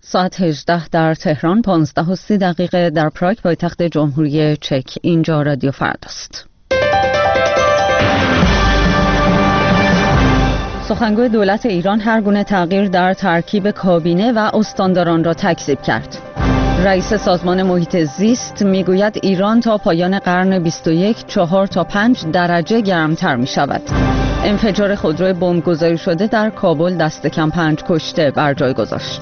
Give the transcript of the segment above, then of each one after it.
ساعت 18 در تهران، 15:30 در پراگ پایتخت جمهوری چک. اینجا رادیو فرداست. سخنگوی دولت ایران هر گونه تغییر در ترکیب کابینه و استانداران را تکذیب کرد. رئیس سازمان محیط زیست میگوید ایران تا پایان قرن 21 4 تا 5 درجه گرمتر می شود. انفجار خودروی بمبگذاری شده در کابل دست کم 5 کشته بر جای گذاشت.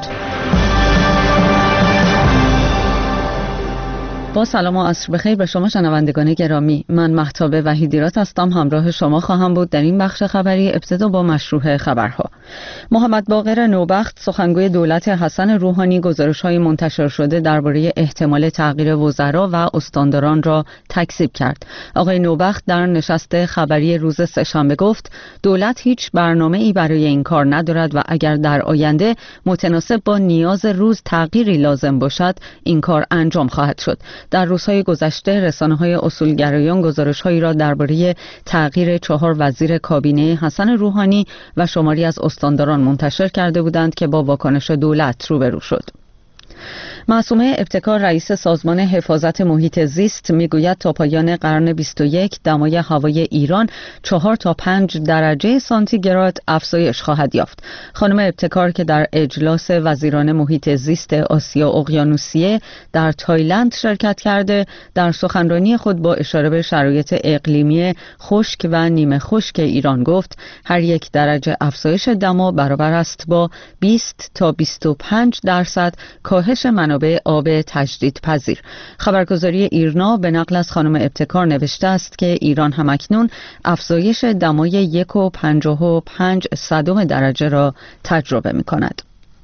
با سلام و عصر بخیر به شما شنوندگان گرامی. من مهتاب وحیدیرات هستم، همراه شما خواهم بود در این بخش خبری. ابتدا با مشروع خبرها. محمد باقر نوبخت سخنگوی دولت حسن روحانی گزارش‌های منتشر شده درباره احتمال تغییر وزرا و استانداران را تکذیب کرد. آقای نوبخت در نشست خبری روز سه‌شنبه گفت دولت هیچ برنامه‌ای برای این کار ندارد و اگر در آینده متناسب با نیاز روز تغییری لازم باشد این کار انجام خواهد شد. در روزهای گذشته رسانه‌های اصولگرایان گزارش‌هایی را درباره تغییر 4 وزیر کابینه حسن روحانی و شماری از استانداران منتشر کرده بودند که با واکنش دولت روبرو شد. معصومه ابتکار رئیس سازمان حفاظت محیط زیست میگوید تا پایان قرن 21 دمای هوای ایران 4 تا 5 درجه سانتیگراد افزایش خواهد یافت. خانم ابتکار که در اجلاس وزیران محیط زیست آسیا اقیانوسیه در تایلند شرکت کرده، در سخنرانی خود با اشاره به شرایط اقلیمی خشک و نیمه خشک ایران گفت هر 1 درجه افزایش دما برابر است با 20 تا 25 درصد کاهش منابع آب تجدیدپذیر. خبرگزاری ایرنا به نقل از خانم ابتکار نوشته است که ایران همکنون افزایش دمای 1.55 درجه را تجربه می‌کند.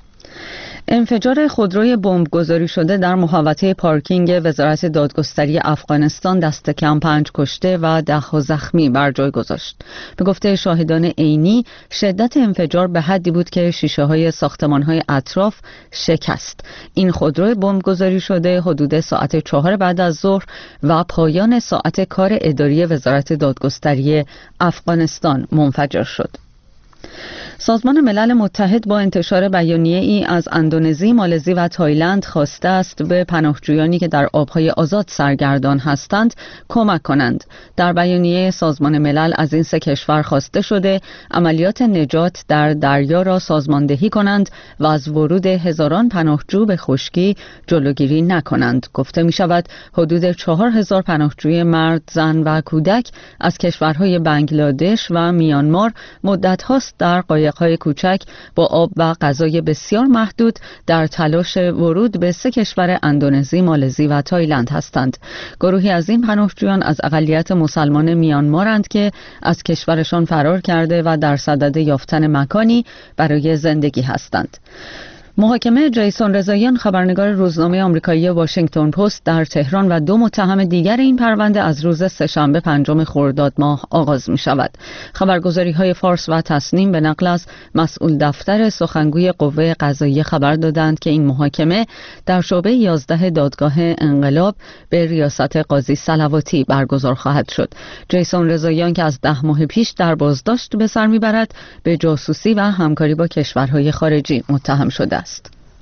انفجار خودروی بمبگذاری شده در محوطه پارکینگ وزارت دادگستری افغانستان دست کم 5 کشته و 10 زخمی بر جای گذاشت. به گفته شاهدان عینی شدت انفجار به حدی بود که شیشه‌های ساختمان‌های اطراف شکست. این خودروی بمبگذاری شده حدود ساعت 4 بعد از ظهر و پایان ساعت کار اداری وزارت دادگستری افغانستان منفجر شد. سازمان ملل متحد با انتشار بیانیه‌ای از اندونزی، مالزی و تایلند خواسته است به پناهجویانی که در آبهای آزاد سرگردان هستند کمک کنند. در بیانیه سازمان ملل از این 3 کشور خواسته شده عملیات نجات در دریا را سازماندهی کنند و از ورود هزاران پناهجو به خشکی جلوگیری نکنند. گفته می شود حدود 4000 پناهجوی مرد، زن و کودک از کشورهای بنگلادش و میانمار مدت هاست در قایق‌های کوچک با آب و غذای بسیار محدود در تلاش ورود به 3 کشور اندونزی، مالزی و تایلند هستند. گروهی از این پناهجویان از اقلیت مسلمان میانمارند که از کشورشان فرار کرده و در صدد یافتن مکانی برای زندگی هستند. محاکمه جیسون رضاییان، خبرنگار روزنامه آمریکایی واشنگتن پست در تهران و 2 متهم دیگر این پرونده از روز سه‌شنبه 5 خرداد ماه آغاز می شود. خبرگزاری‌های فارس و تصنیم به نقل از مسئول دفتر سخنگوی قوه قضاییه خبر دادند که این محاکمه در شعبه 11 دادگاه انقلاب به ریاست قاضی صلواتی برگزار خواهد شد. جیسون رضاییان که از 10 ماه پیش در بازداشت به سر میبرد به جاسوسی و همکاری با کشورهای خارجی متهم شده است.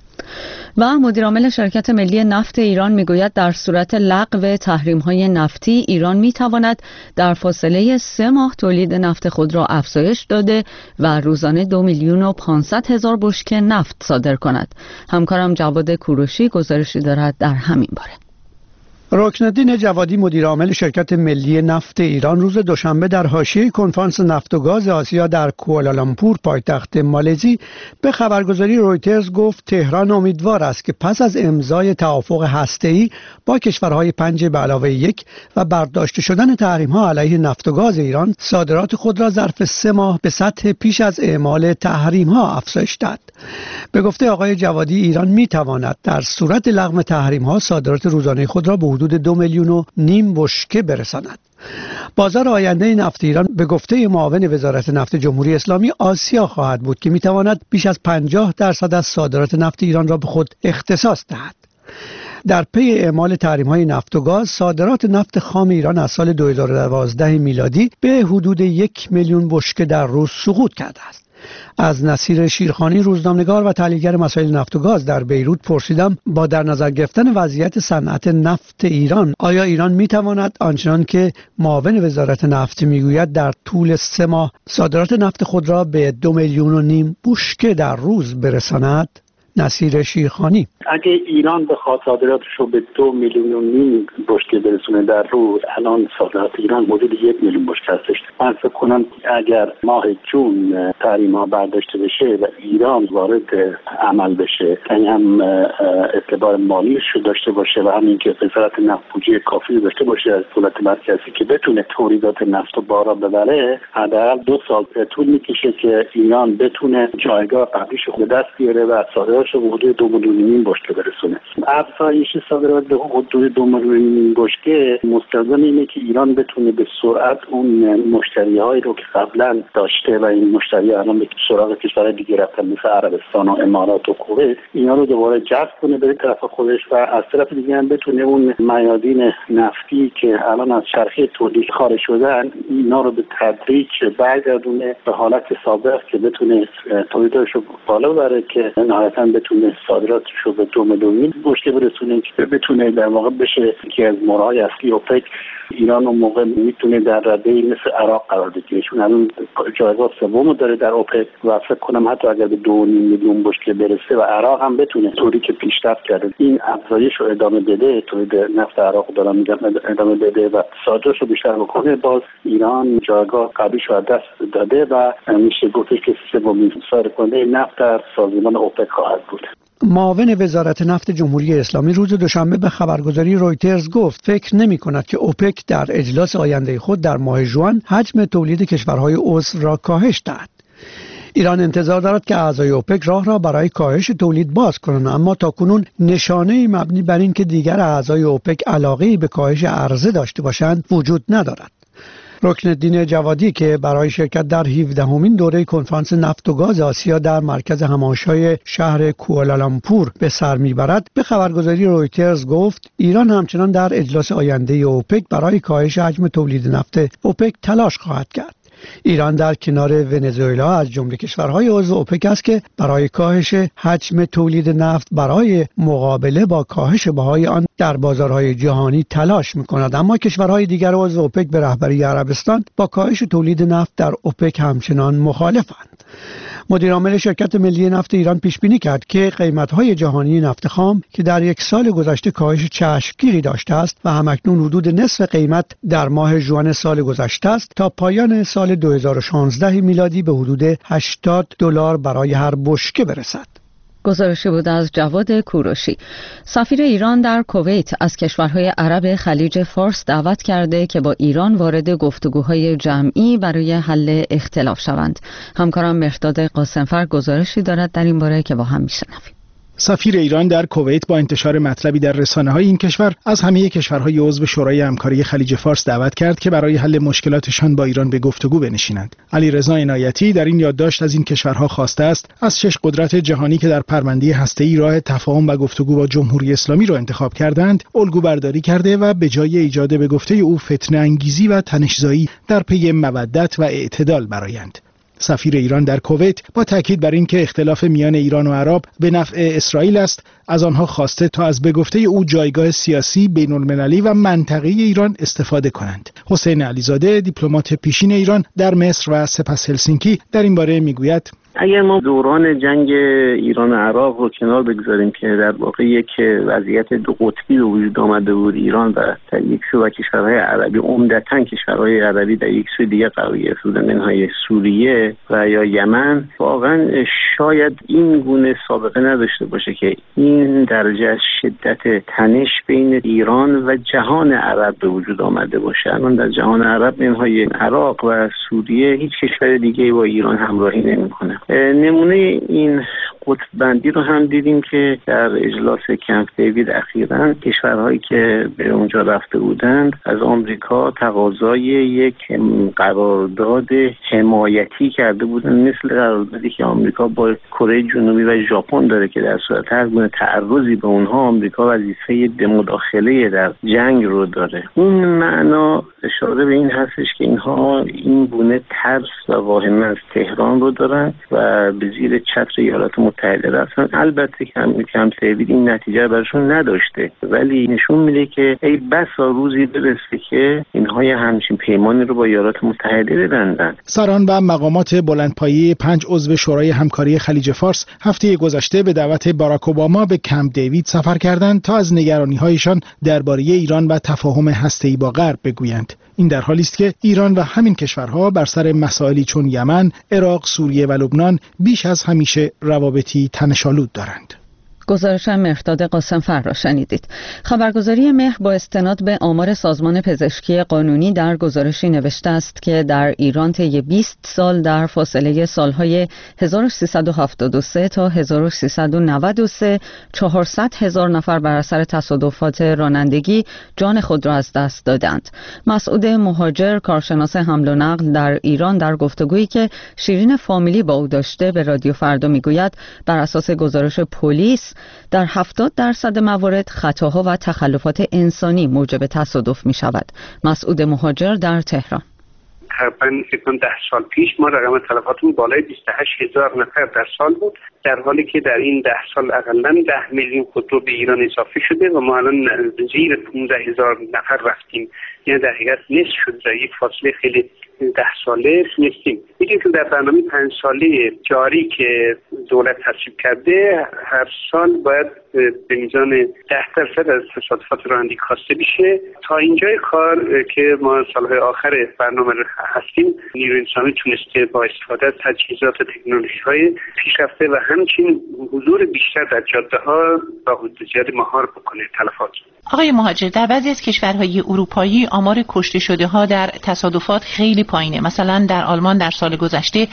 و مدیرعامل شرکت ملی نفت ایران میگوید در صورت لغو تحریم‌های نفتی ایران میتواند در فاصله 3 ماه تولید نفت خود را افزایش داده و روزانه 2,500,000 بشکه نفت صادر کند. همکارم جواد کوروشی گزارشی دارد در همین باره. رکنالدین جوادی مدیرعامل شرکت ملی نفت ایران روز دوشنبه در حاشیه کنفرانس نفت و گاز آسیا در کوالالامپور پایتخت مالزی به خبرگزاری رویترز گفت تهران امیدوار است که پس از امضای توافق هسته‌ای با کشورهای 5+1 و برداشته شدن تحریم‌ها علیه نفت و گاز ایران صادرات خود را ظرف 3 ماه به سطح پیش از اعمال تحریم‌ها افزایش دهد. به گفته آقای جوادی ایران می‌تواند در صورت لغو تحریم‌ها صادرات روزانه خود را به حدود 2,5 میلیون بشکه برساند. بازار آینده نفت ایران به گفته معاون وزارت نفت جمهوری اسلامی آسیا خواهد بود که میتواند بیش از 50% از صادرات نفت ایران را به خود اختصاص دهد. در پی اعمال تحریم‌های نفت و گاز، صادرات نفت خام ایران از سال 2012 میلادی به حدود 1 میلیون بشکه در روز سقوط کرده است. از نصیر شیرخانی روزنامه‌نگار و تحلیلگر مسائل نفت و گاز در بیروت پرسیدم با در نظر گرفتن وضعیت صنعت نفت ایران آیا ایران میتواند آنچنان که معاون وزارت نفت میگوید در طول 3 ماه صادرات نفت خود را به 2.5 میلیون بشکه در روز برساند؟ نصیر شیرخانی: اگه ایران بخواد صادراتش رو به 2.5 میلیون بشکه برسونه در روز، الان صادرات ایران حدود 1 میلیون بشکه هستش. من فکر کنم اگر ماه جون تحریم‌ها برداشته بشه و ایران وارد عمل بشه، یعنی هم اعتبار مالیش رو داشته باشه و همین که وزارت نفت بودجه کافی داشته باشه از دولت مرکزی که بتونه تولیدات نفت رو بالا ببره، حداقل 2 سال طول میکشه که ایران بتونه جایگاه قبلیش رو به دست بیاره و صادراتش رو به حدود 2.5 میلیون بشکه برسونه. افزایش صادرات به حدود 2.5 میلیون بشکه مستلزم اینه که ایران بتونه به سرعت اون مشتری‌هایی رو که قبلا داشته و این مشتری‌ها الان به سراغ کشورهای دیگه رفتن مثل عربستان و امارات و کویت، اینا رو دوباره جذب کنه به طرف خودش و از طرف دیگه هم بتونه اون میادین نفتی که الان از چرخه تولید خارج شدن اینا رو به تدریج برگردونه به حالت سابق که بتونه تولیدش رو بالا ببره که نهایتاً بتونه صادراتش رو به 2 میلیون بشکه برسونه که بتونه در واقع بشه که از مراهای اصلی اوپک ایران اون موقع میتونه در رده مثل عراق قرار بگیره، چون الان جایگاه سوم داره در اوپک و فکر کنم حتی اگر به 2.5 میلیون بشکه برسه و عراق هم بتونه طوری که پیشرفت کرده این افزایش رو ادامه بده، تولید نفت عراق دارم میگم ادامه بده و صادراتش رو بیشتر بکنه، باز ایران جایگاه قبلیش رو از دست داده و میشه گفتش که سومین صادرکننده نفت در سازمان اوپک خواهد بود. معاون وزارت نفت جمهوری اسلامی روز دوشنبه به خبرگزاری رویترز گفت فکر نمی کند که اوپک در اجلاس آینده خود در ماه ژوئن حجم تولید کشورهای عضو را کاهش دهد. ایران انتظار دارد که اعضای اوپک راه را برای کاهش تولید باز کنند، اما تاکنون نشانه‌ای مبنی بر این که دیگر اعضای اوپک علاقه‌ای به کاهش عرضه داشته باشند وجود ندارد. رکنالدین جوادی که برای شرکت در 17مین دوره کنفرانس نفت و گاز آسیا در مرکز همایش‌های شهر کوالالامپور به سر میبرد به خبرگزاری رویترز گفت ایران همچنان در اجلاس آینده اوپک برای کاهش حجم تولید نفت اوپک تلاش خواهد کرد. ایران در کنار ونزوئلا از جمله کشورهای عضو اوپک است که برای کاهش حجم تولید نفت برای مقابله با کاهش بهای آن در بازارهای جهانی تلاش می‌کند، اما کشورهای دیگر عضو اوپک به رهبری عربستان با کاهش تولید نفت در اوپک همچنان مخالفند. مدیر عامل شرکت ملی نفت ایران پیش بینی کرد که قیمت‌های جهانی نفت خام که در 1 سال گذشته کاهش چشمگیری داشته است و همکنون حدود نصف قیمت در ماه ژوئن سال گذشته است، تا پایان سال 2016 میلادی به حدود $80 برای هر بشکه برسد. گزارشی بود از جواد کوروشی. سفیر ایران در کویت از کشورهای عرب خلیج فارس دعوت کرده که با ایران وارد گفتگوهای جمعی برای حل اختلاف شوند. همکارم مهرداد قاسمفر گزارشی دارد در این باره که با هم میشنویم. سفیر ایران در کویت با انتشار مطلبی در رسانه‌های این کشور از همه کشورهای عضو شورای همکاری خلیج فارس دعوت کرد که برای حل مشکلاتشان با ایران به گفتگو بنشینند. علیرضا عنایتی در این یادداشت از این کشورها خواسته است از 6 قدرت جهانی که در پرونده هسته‌ای راه تفاهم و گفتگو با جمهوری اسلامی را انتخاب کردند، الگو برداری کرده و به جای ایجاد به گفته او فتنه انگیزی و تنش‌زایی در پی مودت و اعتدال برآیند. سفیر ایران در کویت با تاکید بر اینکه اختلاف میان ایران و عرب به نفع اسرائیل است، از آنها خواسته تا از به گفته او جایگاه سیاسی بین‌المللی و منطقه‌ای ایران استفاده کنند. حسین علیزاده دیپلمات پیشین ایران در مصر و سپس هلسینکی در این باره میگوید اگر ما دوران جنگ ایران و عراق رو کنار بگذاریم که در واقع یک وضعیت 2 قطبی به وجود آمده بود، ایران و در یک سو و کشورهای عربی، عمدتاً کشورهای عربی در یک سوی دیگه قرار گرفته بودن منهای سوریه و یا یمن، واقعا شاید این گونه سابقه نداشته باشه که این درجه از شدت تنش بین ایران و جهان عرب به وجود آمده باشه. الان در جهان عرب منهای عراق و سوریه هیچ کشور دیگه با ایران همراهی نمی‌کنه. نمونه این قطب بندی رو هم دیدیم که در اجلاس کمپ دیوید اخیراً کشورهایی که به اونجا رفته بودند از آمریکا تقاضای یک قرارداد حمایتی کرده بودند، مثل قراردادی که آمریکا با کره جنوبی و ژاپن داره که در صورت هر گونه تعرضی به اونها آمریکا وظیفه مداخله در جنگ رو داره. این معنا اشاره به این هستش که اینها این گونه ترس و واهمه از تهران رو دارن و به زیر چتر ایالات متحده رفتن. البته کم سیبید این نتیجه برشون نداشته، ولی نشون میده که ای بسا روزی برسه که اینها همچین پیمانی رو با ایالات متحده ببندن. سران و مقامات بلندپایه 5 عضو شورای همکاری خلیج فارس هفته گذشته به دعوت باراک اوباما به کمپ دیوید سفر کردند تا از نگرانی‌هایشان درباره ایران و تفاهم هسته‌ای با غرب بگویند. این در حالی است که ایران و همین کشورها بر سر مسائلی چون یمن، عراق، سوریه و لبنان بیش از همیشه روابطی تنش‌آلود دارند. گزارش مهرداد قاسم‌فر را شنیدید. خبرگزاری مهر با استناد به آمار سازمان پزشکی قانونی در گزارشی نوشته است که در ایران طی 20 سال در فاصله سالهای 1373 تا 1393 400,000 نفر بر اثر تصادفات رانندگی جان خود را از دست دادند. مسعود مهاجر، کارشناس حمل و نقل در ایران، در گفتگویی که شیرین فامیلی با او داشته به رادیو فردا میگوید بر اساس گزارش پلیس در 70% موارد خطاها و تخلفات انسانی موجب تصادف می شود. مسعود مهاجر در تهران: تقریباً فکر کنم 10 سال پیش ما رقم تلفاتمون بالای 28,000 نفر در سال بود، در حالی که در این 10 سال اقلاً 10 میلیون خودرو به ایران اضافه شده و ما الان زیر 15,000 نفر رفتیم. یعنی در حقیقت نصف شد، در یک فاصله خیلی 10 ساله نیستیم. میگیم که در برنامه 5 ساله جاری که دولت تصویب کرده هر سال باید به میزان 10% از تصادفات رانندگی کاسته بشه. تا اینجای کار که ما سالهای آخر برنامه هستیم، نیروی انسانی تونسته با استفاده از تجهیزات و تکنولوژی‌های پیشرفته و همچنین حضور بیشتر در جاده‌ها با حدود زیاد مهار بکنه تلفات. آقای مهاجر، در بعضی از کشورهای اروپایی آمار کشته شده ها در تصادفات خیلی پایینه. مثلا در آلمان در سال گذشته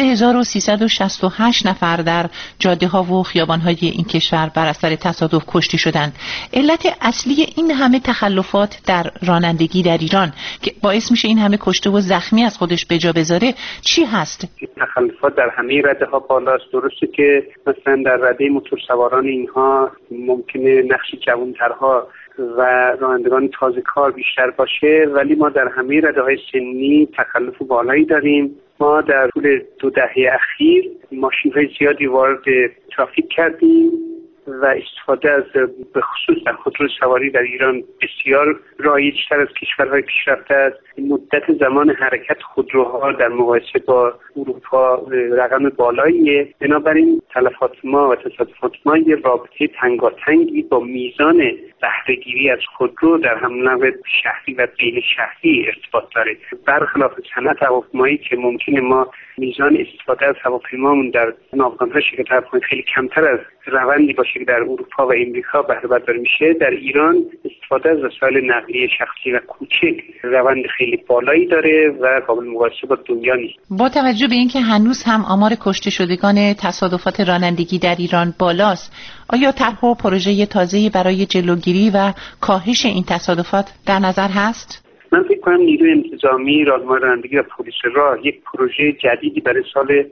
3368 نفر در جاده ها و خیابان های این کشور بر اثر تصادف کشته شدند. علت اصلی این همه تخلفات در رانندگی در ایران که باعث میشه این همه کشته و زخمی از خودش به جا بذاره چی هست؟ تخلفات در همه رده ها بالاست. درسته که مثلا در رده موتورسواران اینها ممکنه نقش جوانترها و رانندگان تازه کار بیشتر باشه، ولی ما در همه رده‌های سنی تخلف بالایی داریم. ما در طول 2 دهه اخیر ماشین‌های زیادی وارد ترافیک کردیم و استفاده از به خصوص در خودرو سواری در ایران بسیار رایج‌تر از کشورهای پیشرفته است. مدت زمان حرکت خودروها در مقایسه با اروپا رقم بالاییه. بنابراین تلفات ما و تصادفات ما یه رابطه تنگاتنگی با میزان بهره‌گیری از خودرو در حمل و نقل شهری و بین شهری ارتباط داره. برخلاف صنعت هواپیمایی که ممکنه ما میزان استفاده از هواپیمامون در ناوگان‌ها شرکت خیلی کمتر از روندی باشه که در اروپا و امریکا بهره برداری میشه، در ایران استفاده از وسایل نقلیه شخصی و کوچک روند خیلی بالایی داره و قابل مقایسه با دنیا نیست. با توجه به اینکه هنوز هم آمار کشته شدگان تصادفات رانندگی در ایران بالاست، آیا طرح و پروژه تازه‌ای برای جلوگیری و کاهش این تصادفات در نظر هست؟ من فکر کنم نیروی انتظامی، راهنمای رانندگی و پلیس راه یک پروژه جدیدی برای سال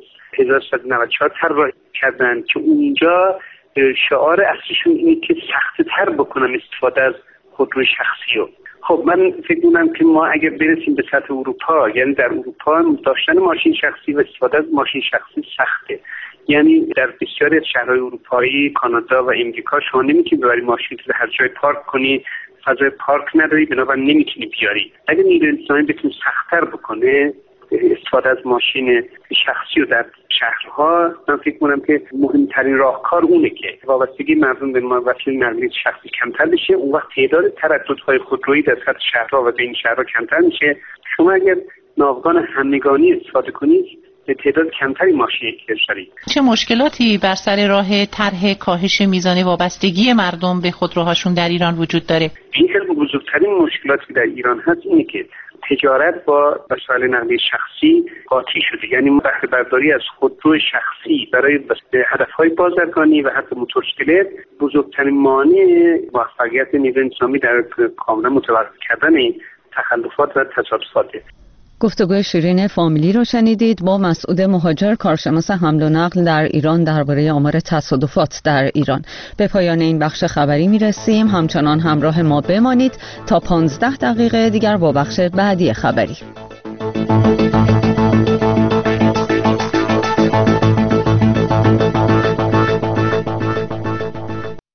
1394 طراحی کردن که اونجا شعار اصلیشون اینه که سخت‌تر بکنن استفاده از خودروی شخصی رو. خب من فکر می‌کنم که ما اگر برسیم به سطح اروپا، یعنی در اروپا داشتن ماشین شخصی و استفاده از ماشین شخصی سخته. یعنی در بسیاری از شهرهای اروپایی، کانادا و امریکا شما نمی‌تونید ببری ماشین رو هر جای پارک کنی، فضای پارک نداری، بنابراین نمی‌تونی بیاری. اگر نیروی انتظامی بتونه سخت‌تر بکنه استفاده از ماشین شخصی و در شهرها، من فکر می‌کنم که مهمترین راهکار اونه که وابستگی مردم به وسایل نقلیه شخصی کمتر بشه. اون وقت تعداد ترددهای خودرویی در سطح شهرها و بین شهرها کمتر میشه. شما اگر ناوگان همگانی استفاده کنید به تعداد کمتری ماشین دارید. چه مشکلاتی بر سر راه طرح کاهش میزان وابستگی مردم به خودروهاشون در ایران وجود داره؟ این که بزرگترین مشکلاتی در ایران هست اینه که تجارت با وسایل نقلیه شخصی قاطی شده. یعنی بهره برداری از خودرو شخصی برای هدفهای بازرگانی و حتی موتورسیکلت بزرگترین مانع موفقیت نیروی انتظامی در کاملا متوقف کردن این تخلفات و تصادفاته. گفتگوی شیرین فامیلی رو شنیدید با مسعود مهاجر، کارشناس حمل و نقل در ایران، درباره آمار تصادفات در ایران. به پایان این بخش خبری میرسیم. همچنان همراه ما بمانید تا 15 دقیقه دیگر با بخش بعدی خبری.